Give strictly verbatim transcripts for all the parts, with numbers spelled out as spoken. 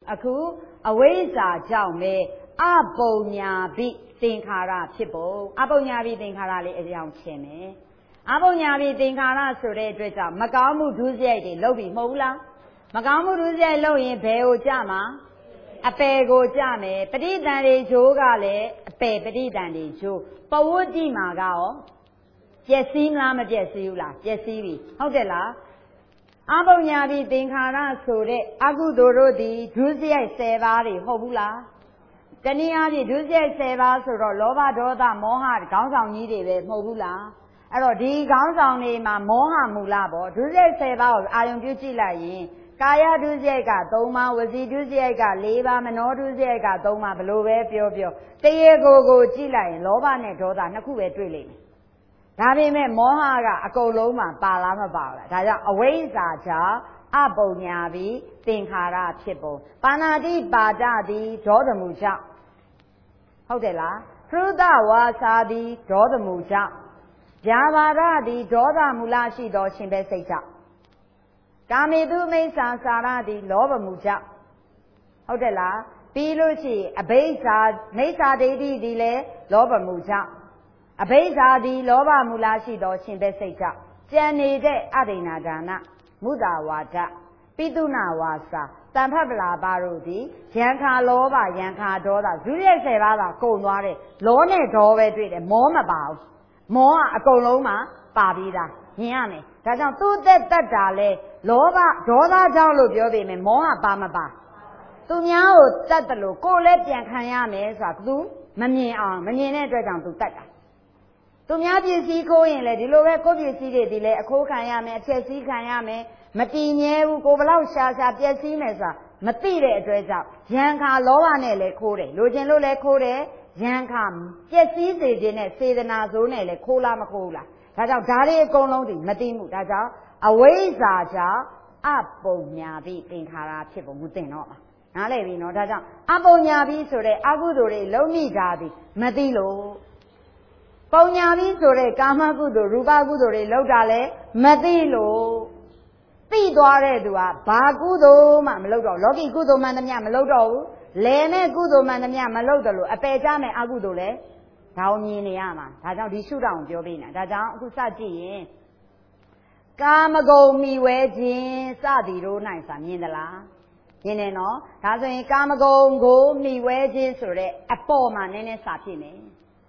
အခုအဝိဇ္ဇာကြောင့်ပဲအပုံညာပိသင်္ခါရဖြစ်ပုံအပုံညာပိသင်္ခါရလေးအကြောင်းရှင်းမယ်အပုံညာပိသင်္ခါရဆိုတဲ့အတွက်ကြောင့်မကောင်းမှုဒုစရိုက်တွေလုပ်ပြီးမဟုတ်ဘူးလားမကောင်းမှုဒုစရိုက်လုပ်ရင်ဘယ်ကိုကြမှာအပယ်ကိုကြမယ်ပဋိသန္ဓေဂျိုးကလည်းအပယ်ပဋိသန္ဓေဂျိုးပဝတ္တိမှာကရောပျက်စီးမလားမပျက်စီးဘူးလားပျက်စီးပြီဟုတ်တယ်လားအပုံညာပိသင်္ခါရဆိုတဲ့အကုသိုလ်တို့သည်ဒုစရိုက်၁၀ပါးတွေဟုတ်ဘူးလားတနည်းအားဖြင့်ဒုစရိုက်၁၀ပါးဆိုတော့လောဘဒေါသမောဟခေါင်းဆောင်ကြီးတွေပဲမဟုတ်ဘူးလားအဲ့တော့ဒီခေါင်းဆောင်တွေမှာမောဟမူလပေါ့ဒုစရိုက်၁၀ပါးကိုအာရုံပြုကြည့်လိုက်ရင်ကာယဒုစရိုက်က၃ပါးဝစီဒုစရိုက်က၄ပါးမနောဒုစရိုက်က၃ပါးဘလို့ပဲပြောပြောတရေကိုကိုကြည့်လိုက်ရင်လောဘနဲ့ဒေါသနှစ်ခုပဲတွေ့လိမ့်မယ်ဒါပေမဲ့မောဟကအကုန်လုံးမှာပါလားမပါဘူးလားဒါကြောင့်အဝိဇ္ဇာကြောင့်အပုံညာပိသင်္ခါရဖြစ်ပုံပါဏာတိပါဒသည်ဒေါသမူကြောင့်ဟုတ်တယ်လားဖရုဒဝါစာသည်ဒေါသမူကြောင့်ဗျာပါဒသည်ဒေါသမူလရှိသောရှင်ပဲစိတ်ကြောင့်ကာမေတုမိစ္ဆာစာရသည်လောဘမူကြောင့်ဟုတ်တယ်လားပြီးလို့ရှိရင်အဘိဇာမိစ္ဆာဒိဋ္ဌိသည်လည်းလောဘမူကြောင့်အဘိဇာသည်လောဘမူလရှိသောရှင်ပဲစိတ်ကြောင့်ကြံနေတဲ့အဒိဏဒါနမုဒ္ဒဝါဒပိတုနာဝါစာတန်ဖတ်ပလာပါတို့သည်ယံခါလောဘယံခါဒေါသဇုရိယဆယ်ပါးသာကုန်သွားတယ်လောနဲ့ဒေါပဲတွေ့တယ်မောမပါဘူးမောကအကုန်လုံးမှာပါပြီးသားမြင်ရမယ်ဒါကြောင့်သူ့သက်တတ်တာလဲလောဘဒေါသကြောင့်လို့ပြောပေမဲ့မောဟပါမပါသူများကိုတတ်တယ်လို့ကိုယ်လည်းပြန်ခံရမယ်ဆိုတာသူမမြင်အောင်မမြင်တဲ့အတွက်ကြောင့်သူတတ်တာသူများပစ္စည်းခိုးရင်လည်းဒီလိုပဲကိုယ်ပစ္စည်းတွေဒီလဲအခိုးခံရမယ်အဖြက်စီးခံရမယ်မတည်မြဲဘူးကိုဘလောက်ရှာရှာပျက်စီးမယ်ဆိုတာမသိတဲ့အတွက်ကြောင့်ယံခါလောဘနဲ့လည်းခိုးတယ်လိုချင်လို့လည်းခိုးတယ်ယံခါပျက်စီးစေခြင်းနဲ့စေတနာဆိုးနဲ့လည်းခိုးလားမခိုးလားဒါကြောင့်ဓာရီအကုန်လုံးဒီမသိမှုဒါကြောင့်အဝိဇ္ဇာကြောင့်အပုံညာပိသင်္ခါရဖြစ်ပုံမသိတော့မှာနားလည်ပြီနော်ဒါကြောင့်အပုံညာပိဆိုတဲ့အကုသိုလ်တွေလုံးမိတာဒီမသိလို့ပုံညာပိဆိုတဲ့ကာမကုသိုလ်ရူပကုသိုလ်တွေလောက်တာလဲမသိလို့သိသွားတဲ့သူကဘာကုသိုလ်မှမလုပ်တော့လောကီကုသိုလ်မှန်သမျှမလုပ်တော့ဘူးလဲနဲ့ကုသိုလ်မှန်သမျှမလုပ်တယ်လို့အပယ်ကြမဲ့အကုသိုလ်လဲဒါကိုမြင်နေရမှာဒါကြောင့်ဒီရှုထောင့်ပြောပေးနေတာဒါကြောင့်အခုစကြည့်ရင်ကာမဂုဏ်မိဝဲခြင်းစသည်တို့၌စာမြင်သလားမြင်တယ်နော်ဒါဆိုရင်ကာမဂုဏ်ကိုမိဝဲခြင်းဆိုတဲ့အပေါ်မှာနည်းနည်းစာဖြစ်မယ်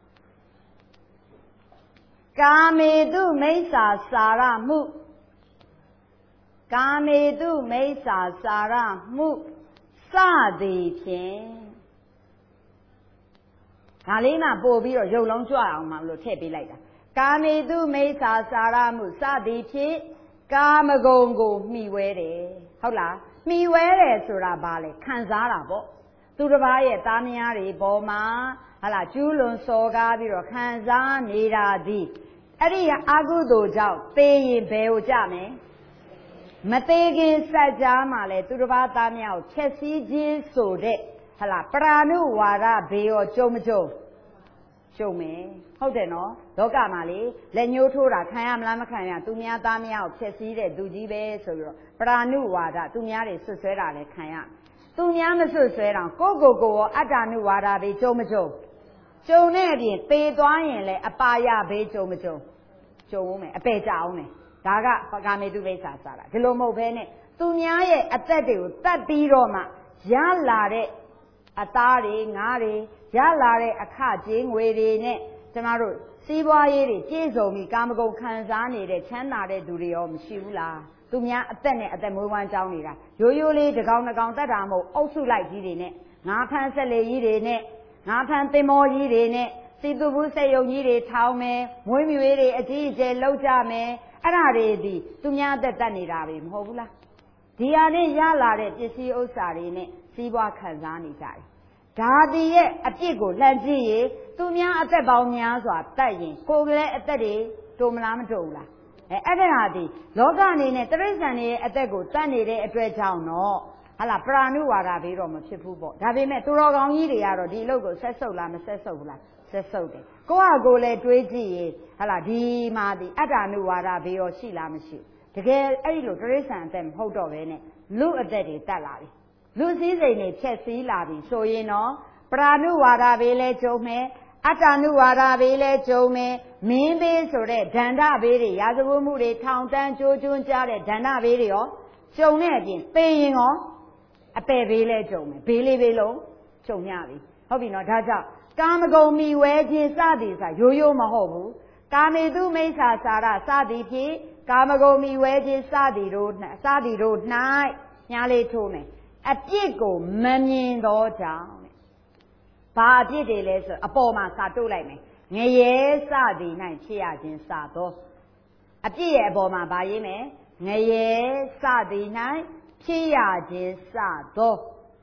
ကာမေတုမိစ္ဆာစာရမှုကာမေတုမိစ္ဆာစာရမှုစသည်ဖြင့်ဒါလေးမှပို့ပြီးတော့ရုပ်လုံးကြွအောင်မလို့ထည့်ပေးလိုက်တာကာမေတုမိစ္ဆာစာရမှုစသည်ဖြင့်ကာမဂုဏ်ကိုမှီဝဲတယ်ဟုတ်လားမှီဝဲတယ်ဆိုတာဘာလဲခံစားတာပေါ့သူတစ်ပါးရဲ့သားမယားတွေပေါ်မှာဟာလားကျူးလွန်စော်ကားပြီးတော့ခံစားနေတာဒီအဲ့ဒီအကုသိုလ်ကြောင့်သေရင်ဘယ်ကိုကြမယ်မသေးခင်စัจ जा မှာလဲသူတစ်ပါးသားများကိုချက်စည်းခြင်းဆိုတဲ့ဟလာပရာဏုဝါဒဘေရောကြုံမကြုံကြုံမယ်ဟုတ်တယ်နော်လောကမှာလေလက်ညှိုးထိုးတာခံရမလားမခံရသူများသားများကိုချက်စည်းတဲ့သူကြီးပဲဆိုပြီးတော့ပရာဏုဝါဒသူများတွေဆွဆွဲတာလဲခံရသူများမဆွဆွဲတော့ကိုကိုကိုရောအတ္တနုဝါဒဘေကြုံမကြုံကြုံတဲ့အပြင်သေသွားရင်လဲအပါယဘေကြုံမကြုံကြုံအောင်မယ်အပေကြအောင်မယ်ဒါကပကာမေတုမိစ္ဆာစာတာဒီလိုမဟုတ်ဘဲနဲ့သူများရဲ့အသက်တွေကိုတတ်ပြီးတော့မှရလာတဲ့အသားတွေငါးတွေရလာတဲ့အခကြေးငွေတွေနဲ့ကျမတို့စီးပွားရေးတွေပြည့်စုံပြီးကာမဂုဏ်ခံစားနေတဲ့ချမ်းသာတဲ့သူတွေရောမရှိဘူးလားသူများအသက်နဲ့အသက်မွေးဝမ်းကြောင်းနေတာရိုးရိုးလေးတစ်ကောင်တစ်ကောင်တတ်တာမဟုတ်အုပ်စုလိုက်ကြီးတွေနဲ့ငါးဖမ်းဆက်လေကြီးတွေနဲ့ငါးဖမ်းသင်္ဘောကြီးတွေနဲ့စီသူဘူးစက်ယုံကြီးတွေထောင်းမယ်မွေးမြူရေးတွေအကြီးအကျယ်လုပ်ကြမယ်အဲ့ဒါတွေဒီသူများအသက်တတ်နေတာပဲမဟုတ်ဘူးလားဒီဟာနဲ့ရလာတဲ့ပစ္စည်းဥစ္စာတွေနဲ့စီးပွားခံစားနေကြတယ်ဒါဒီရဲ့အပြစ်ကိုလှမ်းကြည့်ရင်သူများအသက်ပေါင်းများစွာတတ်ရင်ကိုယ်ကလေးအသက်တွေတိုးမလားမတိုးဘူးလားအဲအဲ့ဒါဒီလောကအနေနဲ့တရိစ္ဆာန်တွေရဲ့အသက်ကိုတတ်နေတဲ့အတွက်ကြောင့်တော့ဟာလားပရာဏုဝါဒဘေးတော့မဖြစ်ဘူးပေါ့ဒါပေမဲ့သူတော်ကောင်းကြီးတွေကတော့ဒီအလုပ်ကိုဆက်ဆုပ်လားမဆက်ဆုပ်ဘူးလားဆက်ဆုပ်တယ်ကိုယ့်ဟာကိုယ်လည်းတွေးကြည့်ရင်ဟာလားဒီမှာဒီအတ္တနုဝါဒဘေးရောရှိလားမရှိဘူးတကယ်အဲ့ဒီလိုတရိစ္ဆာန်အသက်မဟုတ်တော့ဘဲနဲ့လူအသက်တွေတတ်လာပြီလူစည်းစိမ်တွေဖြက်စီးလာပြီဆိုရင်တော့ပရာဏုဝါဒဘေးလဲကြုံမယ်အတ္တနုဝါဒဘေးလဲကြုံမယ်မင်းဘေးဆိုတဲ့ဒန္တဘေးတွေရာဇဝတ်မှုတွေထောင်တန်းကြိုးကျွန်းကြတဲ့ဒန္တဘေးတွေရောကြုံတဲ့အပြင်သေရင်ရောအပယ်ဘေးလဲကြုံမယ်ဘေးလေးဘေးလုံးကြုံရပြီဟုတ်ပြီနော်ဒါကြောင့်ကာမဂုဏ်မိဝဲခြင်းစသည်ဆိုရိုးရိုးမဟုတ်ဘူးကာမေတုမိစ္ဆာစာရစသည်ဖြင့်ကာမဂုဏ်မိဝဲခြင်းစသည်တို့စသည်တို့၌ညားလေးထိုးမယ်အပြစ်ကိုမမြင်သောကြောင့်ဘာအပြစ်တွေလဲဆိုအပေါ်မှာစာတုတ်လိုက်မယ်ငရဲစသည်၌ဖြစ်ရခြင်းစသောအပြစ်ရဲ့အပေါ်မှာဗာရေးမယ်ငရဲစသည်၌ဖြစ်ရခြင်းစသော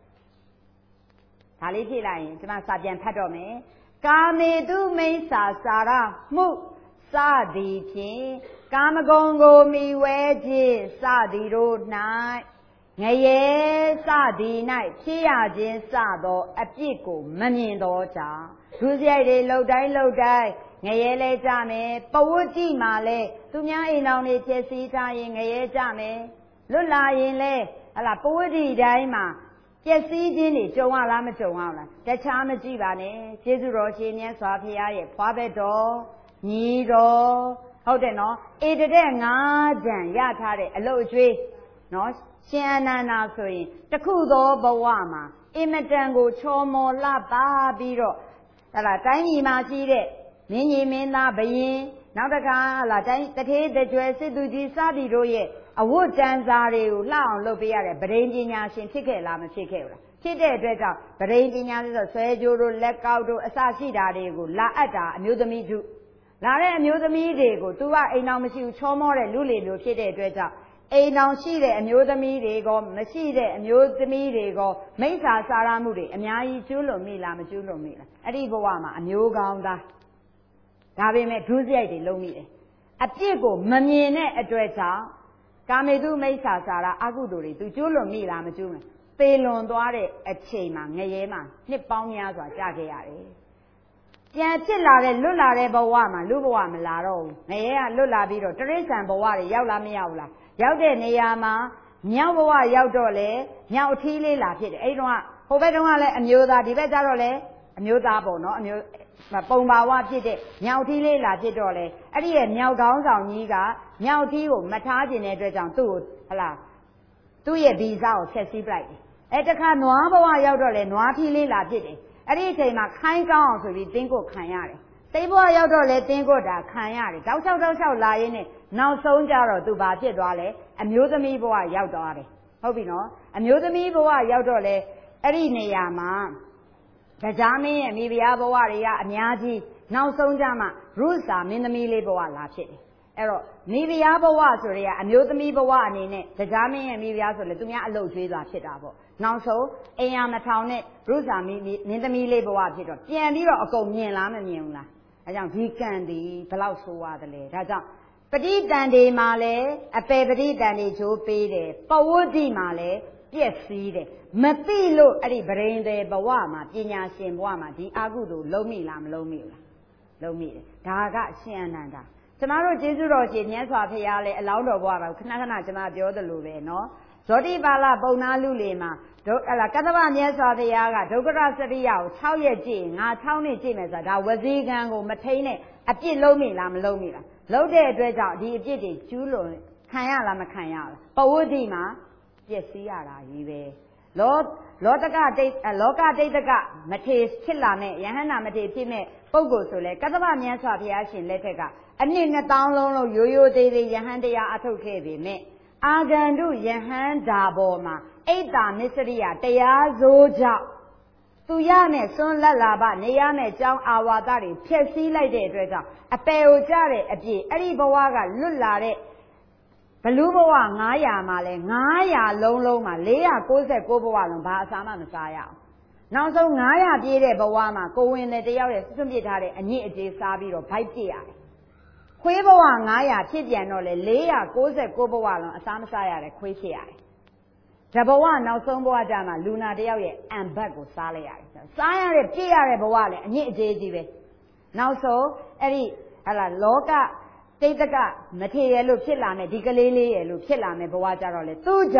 ဒါလေးဖြည့်လိုက်ရင်ကျွန်မစာပြန်ဖတ်တော့မယ်ကာမေတုမိစ္ဆာစာရမှုစသည်ဖြင့်ကာမဂုဏ်ကိုမိဝဲခြင်းစသည်တို့၌ငရဲစသည်၌ဖြစ်ရခြင်းစသောအပြစ်ကိုမမြင်သောကြောင့်ဒုစရိုက်တွေလှုပ်တိုင်းလှုပ်တိုင်းငရဲလဲကြမယ်ပဝတ္တိမှာလဲသူများအိမ်တော်တွေဖြစ်စီထားရင်ငရဲကြမယ်လွတ်လာရင်လဲဟလာပဝတ္တိတိုင်းမှာပျက်စီးခြင်းတွေကြုံရလားမကြုံရလားတခြားမကြည့်ပါနဲ့ကျေးဇူးတော်ရှင်မြတ်စွာဘုရားရဲ့ဖွားဘက်တော်ညီတော်ဟုတ်တယ်နော်ဧတတဲ့ငါးကြံရထားတဲ့အလုတ်အကျွေးနော်ရှင်အနန္ဒာဆိုရင်တခုသောဘဝမှာအင်မတန်ကိုချော်မော်လှပါပြီးတော့ဟလာတိုင်းပြည်မှာရှိတဲ့မင်းကြီးမင်းသားဘယင်နောက်တစ်ခါဟလာတိုင်းတထေးတကြွယ်စစ်သူကြီးစသည်တို့ရဲ့အဝတ်တန်စာတွေကိုလှအောင်လုပ်ပေးရတဲ့ဗဒိန်ပညာရှင်ဖြစ်ခဲ့လားမဖြစ်ခဲ့ဘူးလားဖြစ်တဲ့အတွက်ကြောင့်ဗဒိန်ပညာဆိုတော့ဆွဲကြိုးတို့လက်ကောက်တို့အစရှိတာတွေကိုလာအပ်တာအမျိုးသမီးတို့လာတဲ့အမျိုးသမီးတွေကိုသူကအိမ်တော်မရှိဘူးချောမောတဲ့လူလေမျိုးဖြစ်တဲ့အတွက်ကြောင့်အိမ်တော်ရှိတဲ့အမျိုးသမီးတွေကမရှိတဲ့အမျိုးသမီးတွေကမိစ္ဆာစာရမှုတွေအများကြီးကျူးလွန်မိလားမကျူးလွန်မိလားအဲ့ဒီဘဝမှာအမျိုးကောင်းသားဒါပေမဲ့ဒုစရိုက်တွေလုံးမိတယ်အပြစ်ကိုမမြင်တဲ့အတွက်ကြောင့်ကာမေတုမိစ္ဆာစာရအကုသိုလ်တွေသူကျူးလွန်မိလားမကျူးလွန်သေလွန်သွားတဲ့အချိန်မှာငရဲမှာနှစ်ပေါင်းများစွာကြာခဲ့ရတယ်ပြန်ဖြစ်လာတဲ့လွတ်လာတဲ့ဘဝမှာလူဘဝမလာတော့ဘူးငရဲကလွတ်လာပြီးတော့တရိစ္ဆာန်ဘဝတွေရောက်လားမရောက်လားရောက်တဲ့နေရာမှာမြောက်ဘဝရောက်တော့လေမြောက်အထီးလေးလာဖြစ်တယ်အဲ့တော့ဟိုဘက်တုန်းကလည်းအမျိုးသားဒီဘက်ကျတော့လေအမျိုးသားပေါ့နော်အမျိုးပုံပါဝဖြစ်တဲ့မြောက်ထီးလေးလာဖြစ်တော့လေအဲ့ဒီရဲ့မြောက်ကောင်းဆောင်ကြီးကမြောက်ထီးကိုမထားခြင်းတဲ့အတွက်ကြောင့်သူ့ကိုဟလာသူ့ရဲ့ဗီဇကိုဆက်စီးပလိုက်တယ်အဲ့တခါနွားဘဝရောက်တော့လေနွားထီးလေးလာဖြစ်တယ်အဲ့ဒီအချိန်မှာခိုင်းကောင်းအောင်ဆိုပြီးတင်းကိုခံရတယ်သိဘဝရောက်တော့လေတင်းကိုတာခံရတယ်တောက်ချောက်တောက်ချောက်လာရင်းနဲ့နောက်ဆုံးကြတော့သူဘာဖြစ်သွားလဲအမျိုးသမီးဘဝရောက်သွားတယ်ဟုတ်ပြီနော်အမျိုးသမီးဘဝရောက်တော့လေအဲ့ဒီနေရာမှာတရားမင်းရဲ့မိဖုရားဘဝတွေကအများကြီးနောက်ဆုံးကြမှာရုစာမင်းသမီးလေးဘဝလာဖြစ်တယ်အဲ့တော့မိဖုရားဘဝဆိုရဲအမျိုးသမီးဘဝအနေနဲ့တရားမင်းရဲ့မိဖုရားဆိုလေသူများအလုပ်ကျွေးသွားဖြစ်တာပေါ့နောက်ဆုံးအိမ်ယာမထောင်နဲ့ရုစာမင်းမင်းသမီးလေးဘဝဖြစ်တော့ပြန်ပြီးတော့အကုန်မြင်လားမမြင်ဘူးလားအဲကြောင့်ဒီကံဒီဘလောက်ဆိုးရတယ်လဲဒါကြောင့်ပဋိတန်တွေမှာလည်းအပေပဋိတန်တွေဂျိုးပေးတယ်ပဝတ္တိမှာလည်းပြည့်စည်တယ်မသိလို့အဲ့ဒီဗရိန်တဲ့ဘဝမှာပညာရှင်ဘဝမှာဒီအာဟုတို့လုံးမိလားမလုံးမိဘူးလားလုံးမိတယ်ဒါကအရှင်အနန္ဒာကျမတို့ကျေးဇူးတော်ရှင်မြတ်စွာဘုရားလည်းအလောင်းတော်ဘဝမှာခဏခဏကျမပြောသလိုပဲနော်ဇောတိပါဠပုံနာလူလေမှာဒုဟလာကတ္တဗမြတ်စွာဘုရားကဒုက္ခရစရိယကို၆ရက်ကြည့်ငါ၆နှစ်ကြည့်မယ်ဆိုတာဒါဝစီကံကိုမထိန်နဲ့အပြစ်လုံးမိလားမလုံးမိလားလုံးတဲ့အတွက်ကြောင့်ဒီအပြစ်တွေကျူးလွန်ခံရလားမခံရလားပဝတ္တိမှာပျက်စီးရတာကြီးပဲလောလောတကတိတ်လောကတိတ်တကမထေဖြစ်လာမဲ့ယဟန္တာမထေဖြစ်မဲ့ပုဂ္ဂိုလ်ဆိုလဲကတ္တဗမြတ်စွာဘုရားရှင်လက်ထက်ကအနှစ်နှစ်သောင်းလုံးလုံးရိုးရိုးသေးသေးယဟန်တရားအထုတ်ခဲ့ပေမဲ့အာဂန္တုယဟန်ဓာပေါ်မှာအိတ်တာမစ္စရိယတရားစိုးကြောင့်သူရမဲ့စွန်းလက်လာပနေရမဲ့ကြောင်းအာဝါဒတွေဖျက်ဆီးလိုက်တဲ့အတွက်ကြောင့်အပယ်ကိုကြတဲ့အပြည့်အဲ့ဒီဘဝကလွတ်လာတဲ့ဘလူးဘဝငါးရာမှာလဲငါးရာလုံးလုံးမှာလေးရာကိုးဆယ်ကိုးဘဝလုံးဘာအစာမှမစားရအောင်နောက်ဆုံးငါးရာပြည့်တဲ့ဘဝမှာကိုဝင်တဲ့တယောက်ရဲ့စွန့်ပစ်ထားတဲ့အညစ်အကြေးစားပြီးတော့ဗိုက်ပြည့်ရတယ်ခွေးဘဝငါးရာဖြစ်ပြန်တော့လေလေးရာကိုးဆယ်ကိုးဘဝလုံးအစာမစားရတယ်ခွေးဖြစ်ရတယ်တဘဝနောက်ဆုံးဘဝကြမှာလူနာတယောက်ရဲ့အံဘတ်ကိုစားလိုက်ရတယ်စားရတဲ့ပြည့်ရတဲ့ဘဝလည်းအညစ်အကြေးကြီးပဲနောက်ဆုံးအဲ့ဒီဟလာလောကတိတ်တကမထေရလို့ဖြစ်လာမယ်ဒီကလေးလေးရလို့ဖြစ်လာမယ်ဘဝကြတော့လေသူ့ကြောင့်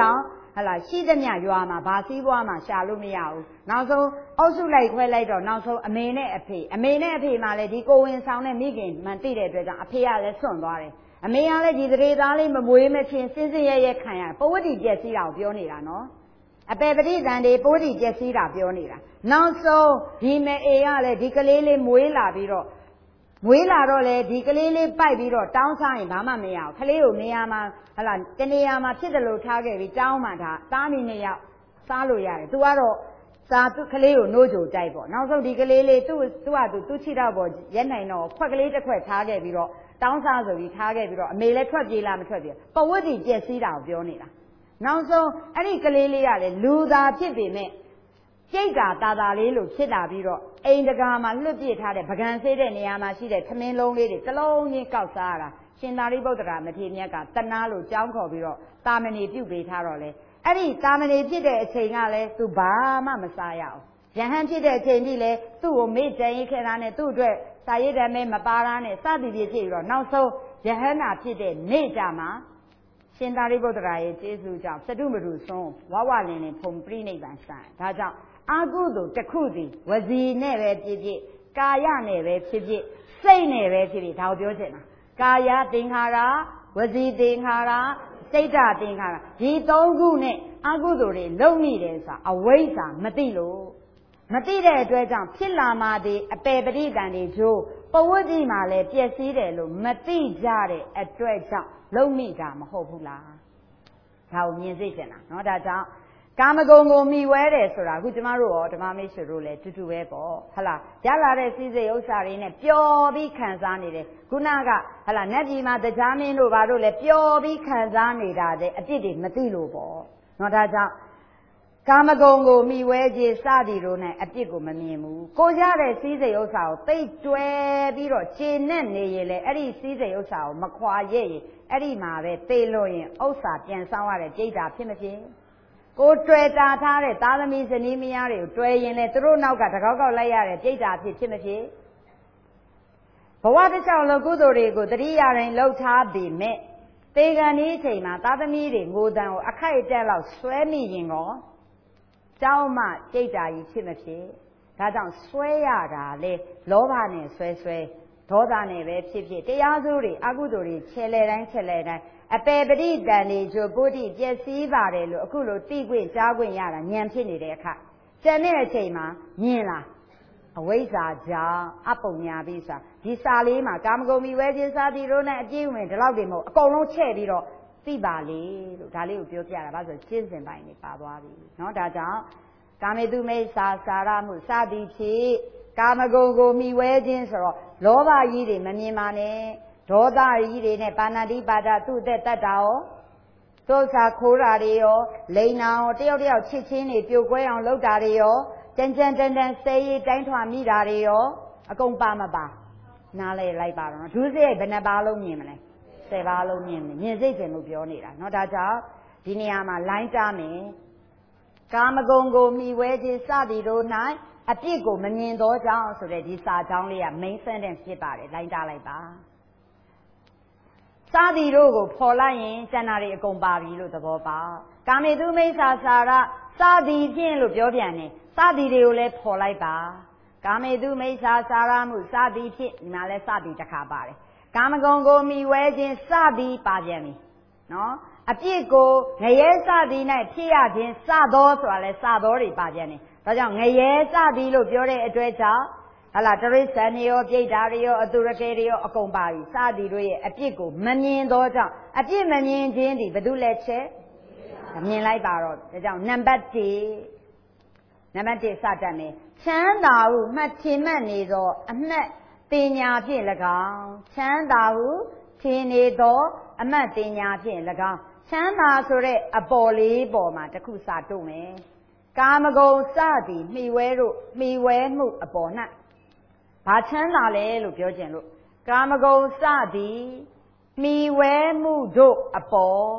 ဟလာရှိသမျှရွာမှာဘာစည်းပွားမှာရှာလို့မရဘူးနောက်ဆုံးအုပ်စုလိုက်ခွဲလိုက်တော့နောက်ဆုံးအမေနဲ့အဖေအမေနဲ့အဖေမှလည်းဒီကိုဝင်ဆောင်တဲ့မိခင်မှန်သိတဲ့အတွက်ကြောင့်အဖေကလည်းဆွန့်သွားတယ်အမေကလည်းဒီသရေသားလေးမမွေးမချင်းစင်းစင်းရဲရဲခံရပဝတ္တိပြည့်စည်တာကိုပြောနေတာနော်အပေပရိသန်တွေပဝတ္တိပြည့်စည်တာပြောနေတာနောက်ဆုံးဒီမေအေကလည်းဒီကလေးလေးမွေးလာပြီးတော့မွေးလာတော့လေဒီကလေးလေးပိုက်ပြီးတော့တောင်းစားရင်ဘာမှမရဘူးကလေးကိုနေရာမှာဟလာတနေရာမှာဖြစ်တယ်လို့ထားခဲ့ပြီးတောင်းမှဒါသားမိနှစ်ယောက်စားလို့ရတယ်သူကတော့စားသူကလေးကိုနိုးကြိုတိုက်ပေါ့နောက်ဆုံးဒီကလေးလေးသူ့သူ့ဟာသူသူ့ချီတော့ပေါ်ရက်နိုင်တော့ခွက်ကလေးတစ်ခွက်ထားခဲ့ပြီးတော့တောင်းစားဆိုပြီးထားခဲ့ပြီးတော့အမေလည်းထွက်ပြေးလားမထွက်ပြေးပဝတ္တိပြည့်စည်တာကိုပြောနေတာနောက်ဆုံးအဲ့ဒီကလေးလေးကလည်းလူသားဖြစ်ပေမဲ့ကျိတ်တာတာတာလေးလို့ဖြစ်လာပြီးတော့အိမ်တကာမှာလွတ်ပြစ်ထားတဲ့ပကံဆေးတဲ့နေရာမှာရှိတဲ့သမင်းလုံးလေးတွေတစ်လုံးချင်းကောက်စားရတာရှင်သာရိပုတ္တရာမထေရမြတ်ကတနာလို့ကြောင်းခေါ်ပြီးတော့တာမဏေပြုတ်ပေးထားတော့လေအဲ့ဒီတာမဏေဖြစ်တဲ့အချိန်ကလည်းသူဘာမှမစားရအောင်ယဟန်ဖြစ်တဲ့အချိန်ကြီးလည်းသူ့ကိုမေ့ကြံရိတ်ခဲ့တာနဲ့သူ့အတွက်စာရိတ္တမဲမပါတာနဲ့စသည်ဖြင့်ဖြစ်ပြီးတော့နောက်ဆုံးယဟန္တာဖြစ်တဲ့နေ့ကြမှာရှင်သာရိပုတ္တရာရဲ့ကျေးဇူးကြောင့်စတုမတုဆုံးဝဝလင်းလင်းဖုံပြိနိဗ္ဗာန်ဆိုင်ဒါကြောင့်အာကုသိုလ်တစ်ခုစီဝစီနဲ့ပဲဖြစ်ဖြစ်ကာယနဲ့ပဲဖြစ်ဖြစ်စိတ်နဲ့ပဲဖြစ်ဖြစ်ဒါကိုပြောချင်တာကာယသင်္ခါရဝစီသင်္ခါရစိတ်ဓာတ်သင်္ခါရဒီသုံးခုနဲ့အာကုသိုလ်တွေလုံးမိတယ်ဆိုတာအဝိဇ္ဇာမသိလို့မသိတဲ့အတွက်ကြောင့်ဖြစ်လာမှဒီအပေပရိသန်တွေကျိုးပဝတ္တိမှာလည်းပျက်စီးတယ်လို့မသိကြတဲ့အတွက်ကြောင့်လုံးမိတာမဟုတ်ဘူးလားဒါကိုမြင်သိချင်တာเนาะဒါကြောင့်ကာမဂုဏ်ကိုမိဝဲတယ်ဆိုတာအခုကျမတို့ရောဓမ္မမိတ်ဆွေတို့လည်းတူတူပဲပေါ့ဟလာရလာတဲ့စည်းစိမ်ဥစ္စာတွေနဲ့ပျော်ပြီးခံစားနေတယ်ခုနကဟလာနတ်ပြည်မှာတရားမင်းတို့ဘာတို့လည်းပျော်ပြီးခံစားနေတာတဲ့အပြစ်တွေမသိလို့ပေါ့เนาะဒါကြောင့်ကာမဂုဏ်ကိုမိဝဲခြင်းစသည်တို့နဲ့အပြစ်ကိုမမြင်ဘူးကိုရတဲ့စည်းစိမ်ဥစ္စာကိုသိတွဲပြီးတော့ခြေနဲ့နေရင်လေအဲ့ဒီစည်းစိမ်ဥစ္စာကိုမခွာရဲ့ရင်အဲ့ဒီမှာပဲသေလို့ရင်ဥစ္စာပြန်ဆောင်ရတဲ့ကြိတ်တာဖြစ်မဖြစ်ကိုတွေ့တာထားတဲ့သားသမီးဇနီးမယားတွေကိုတွေ့ရင်လေသူတို့နောက်ကတကောက်ကောက်လိုက်ရတဲ့ကြိတ်တာဖြစ်ဖြစ်မဖြစ်ဘဝတစ်လျှောက်လုံးကုသိုလ်တွေကိုတတိယရင်လှုပ်ထားပြီးမဲ့သေကံဒီအချိန်မှာသားသမီးတွေငိုတန်ကိုအခိုက်အတန့်လောက်ဆွဲမိရင်ကောကြောင်းမှကြိတ်တာကြီးဖြစ်မဖြစ်ဒါကြောင့်ဆွဲရတာလေလောဘနဲ့ဆွဲဆွဲဒေါသနဲ့ပဲဖြစ်ဖြစ်တရားစိုးတွေအကုသိုလ်တွေခြေလဲတိုင်းခြေလဲတိုင်းအပေပရိတန်တွေကျိုးပုဒ္ဓိပျက်စီးပါတယ်လို့အခုလိုသိခွင့်ကြားခွင့်ရတာဉာဏ်ဖြစ်နေတဲ့အခါကျန်တဲ့အချိန်မှာမြင်လားအဝိဇ္ဇာကြောင့်အပုညာပြီးဆိုတာဒီစာလေးမှာကာမဂုဏ်မိဝဲခြင်းစသည်တို့နဲ့အပြည့်ဝင်ဒီလောက်တွေမဟုတ်အကုန်လုံးချဲ့ပြီးတော့သိပါလေလို့ဒါလေးကိုပြောပြတာဘာလို့ဆိုကျင့်စဉ်ပိုင်းနေပါသွားပြီเนาะဒါကြောင့်ကာမေတုမိစ္ဆာစာရမှုစသည်ဖြင့်ကာမဂုဏ်ကိုမိဝဲခြင်းဆိုတော့လောဘကြီးတွေမမြင်ပါနဲ့ဒေါသကြီးတွေနဲ့ပါဏာတိပါဒသူ့သက်တတ်တာရောသုစာခိုးတာတွေရောလိန်နာရောတယောက်တယောက်ချစ်ချင်းတွေပြိုကွဲအောင်လုပ်တာတွေရောကြမ်းကြမ်းတန်တန်စေးတိုင်းထွာမိတာတွေရောအကုန်ပါမပါနားလဲလိုက်ပါတော့ဒုစရိုက်ဘယ်နှပါလုံးမြင်မလဲဆယ်ပါလုံးမြင်တယ်မြင်စိတ်တယ်လို့ပြောနေတာเนาะဒါကြောင့်ဒီနေရာမှာလိုင်းကြားမယ်ကာမဂုဏ်ကိုမိဝဲခြင်းစသည်တို့၌အပြစ်ကိုမမြင်သောကြောင့်ဆိုတဲ့ဒီစာကြောင်းလေးက main sentence ဖြစ်ပါတယ်လိုင်းကြားလိုက်ပါစသည်တို့ကိုဖော်လိုက်ရင်ကျန်တာတွေအကုန်ပါပြီလို့သဘောပေါက်ကာမေတုမိစ္ဆာစာရစသည်ဖြင့်လို့ပြောပြန်တယ်စသည်တွေကိုလည်းဖော်လိုက်ပါကာမေတုမိစ္ဆာစာရမှုစသည်ဖြင့်ဒီမှာလည်းစသည်တစ်ခါပါတယ်ကာမဂုဏ်ကိုမိဝဲခြင်းစသည်ပါပြန်ပြီနော်အပြစ်ကိုငရဲစသည်၌ဖြစ်ရခြင်းစသောဆိုတာလဲစသောတွေပါပြန်တယ်ဒါကြောင့်ငရဲစသည်လို့ပြောတဲ့အတွက်ကြောင့်ဟလာတရိစ္ဆာန်ရောပြိတ္တာရောအတုရကေရောအကုန်ပါပြီစသည်တို့ရဲ့အပြစ်ကိုမမြင်သောကြောင့်အပြစ်မမြင်ခြင်းဒီဘယ်သူလက်ချက်မြင်လိုက်ပါတော့ဒါကြောင့်နံပါတ်တစ်နံပါတ်တစ်စတတ်မယ်ချမ်းသာဟုမှတ်ထင်မှတ်နေသောအမှတ်တင်ညာဖြင့်၎င်းချမ်းသာဟုထင်နေသောအမှတ်တင်ညာဖြင့်၎င်းချမ်းသာဆိုတဲ့အပေါ်လေးပေါ်မှာတစ်ခုစတုံးမယ်ကာမဂုဏ်စသည်မှီဝဲတို့မှီဝဲမှုအပေါ်၌ဘာချမ်းသာလဲလို့ပြောခြင်းလို့ကာမဂုဏ်စသည်မှီဝဲမှုတို့အပေါ်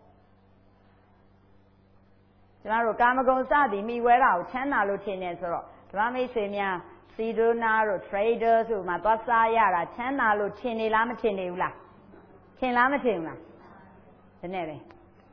ကျွန်တော်တို့ကာမဂုဏ်စသည်မှီဝဲတာကိုချမ်းသာလို့ထင်တယ်ဆိုတော့ဓမ္မမိတ်ဆွေများစီဒိုနာတို့ trader ဆိုမှသွားစားရတာချမ်းသာလို့ထင်နေလားမထင်နေဘူးလားထင်လားမထင်ဘူးလားဒီနဲ့ပဲ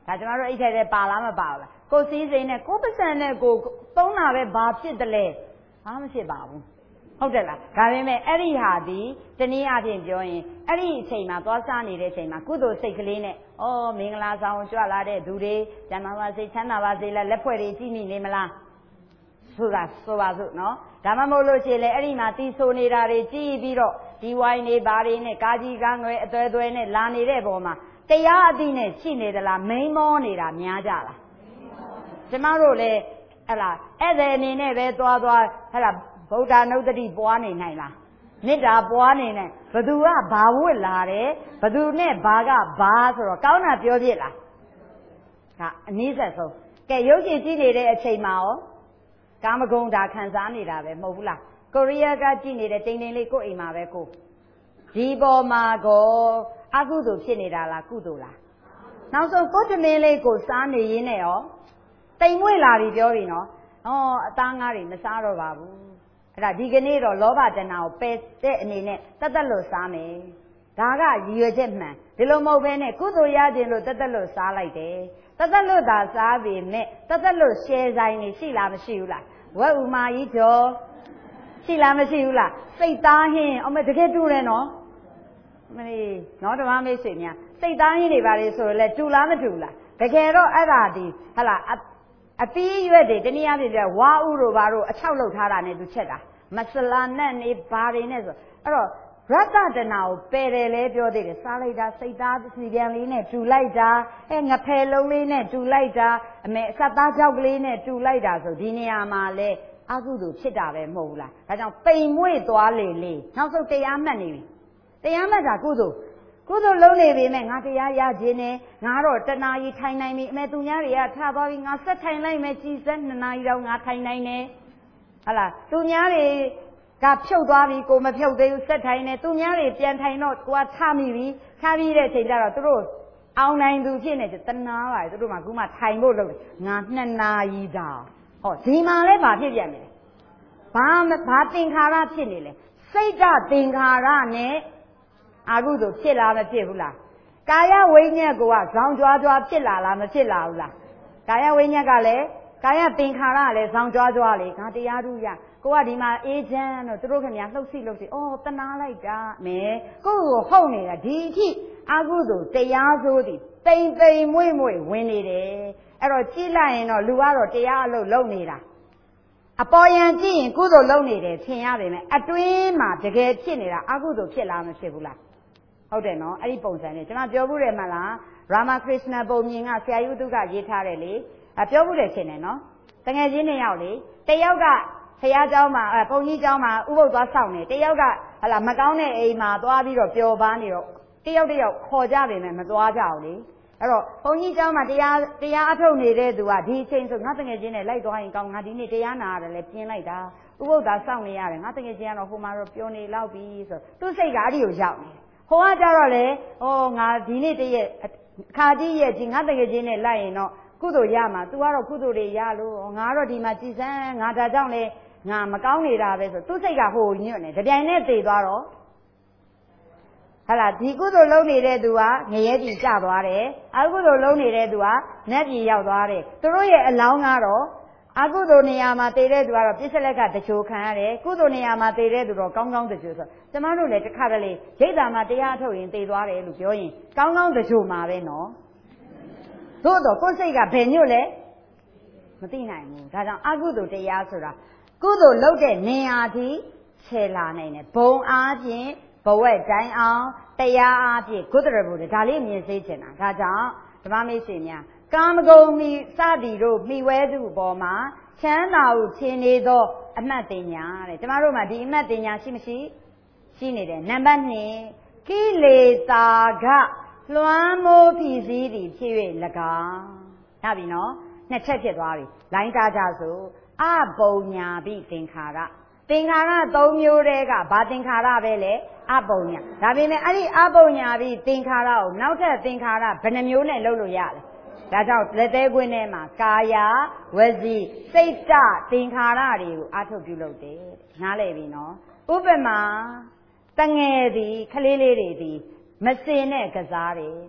ဒါကျမတို့အဲ့ထက်တည်းပါလားမပါဘူးလားကိုစည်းစိမ်နဲ့ကိုပစံနဲ့ကိုသုံးတာပဲဘာဖြစ်တယ်လဲဘာမှဖြစ်ပါဘူးဟုတ်တယ်လားဒါပေမဲ့အဲ့ဒီဟာဒီတနည်းအားဖြင့်ပြောရင်အဲ့ဒီအချိန်မှာသွားစားနေတဲ့အချိန်မှာကုသိုလ်စိတ်ကလေးနဲ့ဩမင်္ဂလာဆောင်ကြွလာတဲ့သူတွေကျမ်းမာပါစေချမ်းသာပါစေလက်လက်ဖွဲ့တွေကြည့်မိနေမလားဆိုတာဆိုပါစို့နော်ဒါမှမဟုတ်လို့ရှိရင်လေအဲ့ဒီမှာတီးဆိုနေတာတွေကြည့်ပြီးတော့ဒီဝိုင်းနေဘာတွေနဲ့ကာကြီးကားငွယ်အသွဲသွဲနဲ့လာနေတဲ့ပုံမှာတရားအသိနဲ့ရှိနေသလားမိန်မောနေတာများကြလားကျမတို့လေဟဲ့လားဧည့်သည်အနေနဲ့ပဲသွားသွားဟဲ့လားဗုဒ္ဓနုဒတိပွားနေနိုင်လားမေတ္တာပွားနေနိုင်ဘသူကဘာဝတ်လာတယ်ဘသူနဲ့ဘာကဘာဆိုတော့ကောင်းတာပြောပြစ်လားဒါအနည်းဆက်ဆုံးကဲရုပ်ရှင်ကြည့်နေတဲ့အချိန်မှာရောကာမဂုဏ်ဒါခံစားနေတာပဲမဟုတ်ဘူးလားကိုရီးယားကကြည့်နေတဲ့တိမ်တိမ်လေးကိုအိမ်မှာပဲကိုဒီပေါ်မှာကိုအကုသိုလ်ဖြစ်နေတာလားကုသိုလ်လားနောက်ဆုံးကိုတမင်းလေးကိုစားနေရင်းနဲ့ရောတိမ်မွေ့လာပြီပြောပြီနော်ဩအသားငါးတွေမစားတော့ပါဘူးအဲ့ဒါဒီကနေ့တော့လောဘတဏှာကိုပယ်တဲ့အနေနဲ့တတ်တတ်လို့စားမယ်ဒါကရည်ရွယ်ချက်မှန်ဒီလိုမဟုတ်ဘဲနဲ့ကုသိုလ်ရခြင်းလို့တတ်တတ်လို့စားလိုက်တယ်တတ်တတ်လို့သာစားပေမဲ့တတ်တတ်လို့ရှယ်ဆိုင်နေရှိလားမရှိဘူးလားဝက်ဥမာကြီးကျော်ရှိလားမရှိဘူးလားစိတ်သားဟင်းအမေတကယ်တူတယ်နော်မလေးနော်ဓမ္မမိတ်ဆွေများစိတ်သားဟင်းတွေပါလေဆိုတော့လေတူလားမတူလားတကယ်တော့အဲ့ဒါဒီဟဟလားအပီးရွက်တွေတနည်းအားဖြင့်ဝါဥတို့ဘာတို့အချောက်လောက်ထားတာနဲ့သူချက်တာမဆလာနဲ့နေဘာတွေနဲ့ဆိုအဲ့တော့ရတ္တတနာကိုပယ်တယ်လဲပြောသေးတယ်စားလိုက်တာစိတ်သားစီပြန်လေးနဲ့တူလိုက်တာအဲငဖယ်လုံးလေးနဲ့တူလိုက်တာအမေအဆက်သားကြောက်ကလေးနဲ့တူလိုက်တာဆိုဒီနေရာမှာလဲအကုသိုလ်ဖြစ်တာပဲမဟုတ်ဘူးလားဒါကြောင့်ပိန်မွေ့သွားလေလေနောက်ဆုံးတရားမှတ်နေပြီတရားမှတ်တာကုသိုလ်ကုသိုလ်လုံးနေပြီမဲ့ငါတရားရခြင်းနဲ့ငါတော့တဏှာကြီးထိုင်နိုင်ပြီအမေသူများတွေကထားသွားပြီငါဆက်ထိုင်လိုက်မယ်ကြည်စက်နှစ်နာရီတော့ငါထိုင်နိုင်တယ်ဟလားသူများတွေကဖြုတ်သွားပြီကိုမဖြုတ်သေးဘူးဆက်ထိုင်နေသူများတွေပြန်ထိုင်တော့ကိုကထားမိပြီထားပြီးတဲ့အချိန်ကျတော့သူတို့အောင်နိုင်သူဖြစ်နေတယ်တဏှာပါသူတို့မှခုမှထိုင်ဖို့လုပ်တယ်ငါနှစ်နာရီတောင်ဟောဒီမှာလဲဘာဖြစ်ပြန်နေလဲဘာဘာသင်္ခါရဖြစ်နေလဲစိတ်ဓာတ်သင်္ခါရနဲ့အာဟုသို့ဖြစ်လားမဖြစ်ဘူးလားကာယဝိညာဉ်ကဇောင်းကြွားကြွားဖြစ်လာလားမဖြစ်လာဘူးလားကာယဝိညာဉ်ကလည်းကာယသင်္ခါရလည်းဇောင်းကြွားကြွားလေငါတရားဓုရကိုကဒီမှာအေးချမ်းတော့သူတို့ခင်ဗျာလှုပ်စီလှုပ်စီအော်တနာလိုက်တာမဲကိုကိုဟုတ်နေတာဒီအထိအာဟုသို့တရားဆိုးသည်တိမ်တိမ်မွေ့မွေ့ဝင်နေတယ်အဲ့တော့ကြည့်လိုက်ရင်တော့လူကတော့တရားအလုပ်လုပ်နေတာအပေါ်ယံကြည့်ရင်ကုသိုလ်လုပ်နေတယ်ထင်ရပေမဲ့အတွင်းမှာတကယ်ဖြစ်နေတာအာဟုသို့ဖြစ်လားမဖြစ်ဘူးလားဟုတ်တယ်နော်အဲ့ဒီပုံစံနဲ့ကျွန်မပြောဘူးတယ်မလားရာမခရစ်ယာန်ပုံမြင်ကဆရာကြီးသူကရေးထားတယ်လေအပြောဘူးတယ်ရှင်တယ်နော်တကယ်ချင်းနှစ်ယောက်လေတယောက်ကဖះเจ้าမှာအဲဘုန်းကြီးเจ้าမှာဥပုသ်သွားဆောင်နေတယောက်ကဟလာမကောင်းတဲ့အိမ်မှာသွားပြီးတော့ပျော်ပါနေတော့တယောက်တယောက်ခေါ်ကြပေမဲ့မသွားကြဘူးလေအဲ့တော့ဘုန်းကြီးเจ้าမှာတရားတရားအထုတ်နေတဲ့သူကဒီအချိန်ဆိုငါတကယ်ချင်းနဲ့လိုက်သွားရင်ကောင်းငါဒီနေ့တရားနာရတယ်လေပြင်းလိုက်တာဥပုသ်သွားဆောင်နေရတယ်ငါတကယ်ချင်းကတော့ဟိုမှာတော့ပျော်နေလောက်ပြီဆိုသူ့စိတ်ကအဲ့ဒီကိုရောက်နေဟိုကကြတော့လေဩငါဒီနေ့တရက်ခါကြီးရဲ့ကြီးငါတကယ်ချင်းနဲ့လိုက်ရင်တော့ကုသိုလ်ရမှာ तू ကတော့ကုသိုလ်တွေရလို့ငါတော့ဒီမှာကြည်စမ်းငါဒါကြောင့်လေငါမကောင်းနေတာပဲဆိုသူ့စိတ်ကဟိုညွတ်နေတပြိုင်နဲ့သေသွားတော့ဟလာဒီကုသိုလ်လုံးနေတဲ့သူကငရဲပြည်ကျသွားတယ်အကုသိုလ်လုံးနေတဲ့သူကနတ်ပြည်ရောက်သွားတယ်သူတို့ရဲ့အလောင်းကတော့အကုသိုလ်နေရာမှာသေတဲ့သူကတော့ပြစ္ဆလက်ကတချိုခံရတယ်ကုသိုလ်နေရာမှာသေတဲ့သူတော့ကောင်းကောင်းတချိုဆိုကျမတို့လည်းတစ်ခါတလေရိတ်တာမှာတရားထုတ်ရင်သေသွားတယ်လို့ပြောရင်ကောင်းကောင်းတချိုမှာပဲနော်သို့တော့ကိုယ်စိတ်ကဘယ်ညွတ်လဲမသိနိုင်ဘူးဒါကြောင့်အကုသိုလ်တရားဆိုတာကုသိုလ်လုပ်တဲ့နေရာထိခြေလာနိုင်တယ်ဘုံအားဖြင့်ဘဝတိုင်းအောင်တရားအားဖြင့်ကုသရဘုရားဒါလေးမြင်စေချင်တာဒါကြောင့်ဓမ္မမိတ်ဆွေများကာမဂုဏ်မိစသည်တို့မိဝဲသူပေါ်မှာချမ်းသာဟုထင်နေသောအမှတ်တင်ညာတဲ့ကျမတို့မှာဒီအမှတ်တင်ညာရှိမရှိရှိနေတယ်နံပါတ်နှစ်ကိလေသာကလွှမ်းမိုးဖြစ်စည်းသည်ဖြစ်၍၎င်းရပြီနော်နှစ်ချက်ဖြစ်သွားပြီလိုင်းသားကြဆိုအပုံညာပိသင်္ခါရသင်္ခါရသုံးမျိုးတည်းကဘာသင်္ခါရပဲလဲအပုံညာဒါပေမဲ့အဲ့ဒီအပုံညာပိသင်္ခါရကိုနောက်ထပ်သင်္ခါရဘယ်နှမျိုးနဲ့လုပ်လို့ရလဲဒါကြောင့်လက်သေးခွင်းထဲမှာကာယဝစီစိတ်တသင်္ခါရတွေကိုအထုတ်ပြုလုပ်တယ်နားလည်ပြီနော်ဥပမာတငယ်သည်ခလေးလေးတွေသည်မစင်တဲ့ကစားတယ်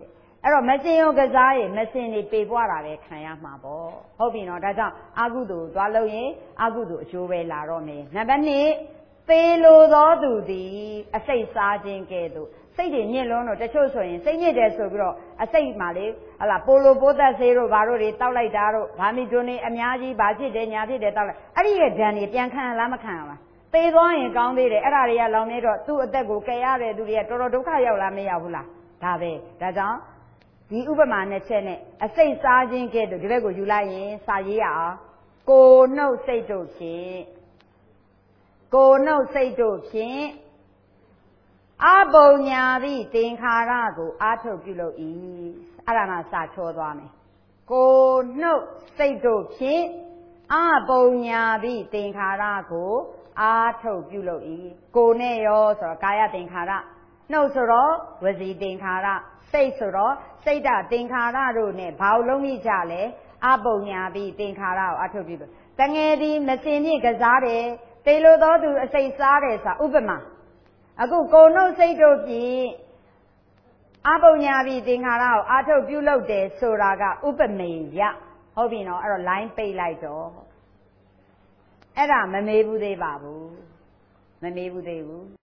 အဲ့တော့မစင်ရောကစားရင်မစင်နေပေပွားတာပဲခံရမှာပေါ့ဟုတ်ပြီနော်ဒါကြောင့်အာကုသိုလ်သွားလို့ရင်အာကုသိုလ်အကျိုးပဲလာတော့မယ်နံပါတ်နှစ်သေလိုသောသူသည်အစိတ်စားခြင်းကဲ့သို့စိတ်တွေညစ်လွန်းတော့တချို့ဆိုရင်စိတ်ညစ်တယ်ဆိုပြီးတော့အစိတ်မှလေဟလာပိုလိုပိုးသက်ဆေးတို့ဘာတို့တွေတောက်လိုက်တာတို့ဗာမီတွန်းနေအများကြီးဘာဖြစ်တယ်ညာဖြစ်တယ်တောက်လိုက်အဲ့ဒီရဲ့ဓာန်တွေပြန်ခံလားမခံလားသေသွားရင်ကောင်းသေးတယ်အဲ့ဒါတွေကလောင်နေတော့သူ့အသက်ကိုကယ်ရတဲ့သူတွေကတော်တော်ဒုက္ခရောက်လားမရောက်ဘူးလားဒါပဲဒါကြောင့်ဒီဥပမာနဲ့ချက်နဲ့အစိတ်စားခြင်းကဲ့သို့ဒီဘက်ကိုယူလိုက်ရင်စာရေးရအောင်ကိုနှုတ်စိတ်တို့ဖြင့်ကိုနှုတ်စိတ်တို့ဖြင့်အပုံညာသည့်သင်္ခါရကိုအာထုတ်ပြုလုပ်၏အဲ့ဒါမှစာချောသွားမယ်ကိုနှုတ်စိတ်တို့ဖြင့်အပုံညာသည့်သင်္ခါရကိုအာထုတ်ပြုလုပ်၏ကိုနဲ့ရောဆိုတော့ကာယသင်္ခါရနှုတ်ဆိုတော့ဝစီသင်္ခါရစိတ်ဆိုတော့စိတ်ဓာတ်သင်္ခါရတို့နဲ့ဘာလို့လုံးမိကြလဲအပုံညာသည့်သင်္ခါရကိုအာထုတ်ပြုလို့တငယ်ဒီမစင်မြင့်ကစားတယ်တေလိုသောသူအစိတ်စားတယ်ဆိုတာဥပမာအခုကိုနှုတ်စိတ်တို့ဖြင့်အပုံညာပြီးသင်္ခါရကိုအာထုတ်ပြုလုပ်တယ်ဆိုတာကဥပမေယဟုတ်ပြီနော်အဲ့တော့ line ပိတ်လိုက်တော့အဲ့ဒါမမေးဘူးသေးပါဘူးမမေးဘူးသေးဘူး